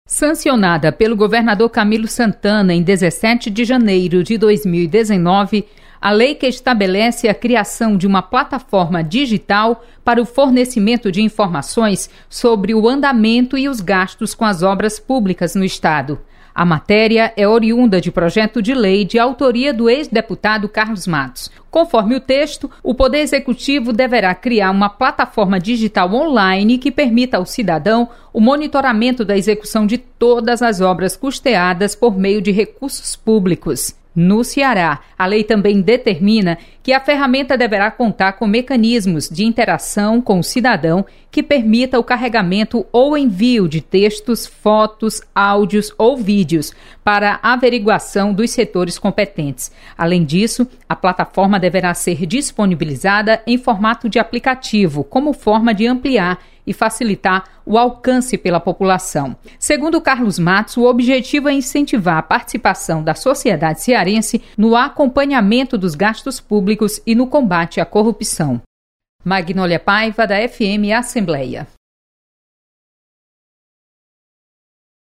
Sancionada pelo governador Camilo Santana em 17 de janeiro de 2019, a lei que estabelece a criação de uma plataforma digital para o fornecimento de informações sobre o andamento e os gastos com as obras públicas no Estado. A matéria é oriunda de projeto de lei de autoria do ex-deputado Carlos Matos. Conforme o texto, o Poder Executivo deverá criar uma plataforma digital online que permita ao cidadão o monitoramento da execução de todas as obras custeadas por meio de recursos públicos. No Ceará, a lei também determina que a ferramenta deverá contar com mecanismos de interação com o cidadão que permita o carregamento ou envio de textos, fotos, áudios ou vídeos para averiguação dos setores competentes. Além disso, a plataforma deverá ser disponibilizada em formato de aplicativo, como forma de ampliar e facilitar o alcance pela população. Segundo Carlos Matos, o objetivo é incentivar a participação da sociedade cearense no acompanhamento dos gastos públicos e no combate à corrupção. Magnólia Paiva, da FM Assembleia.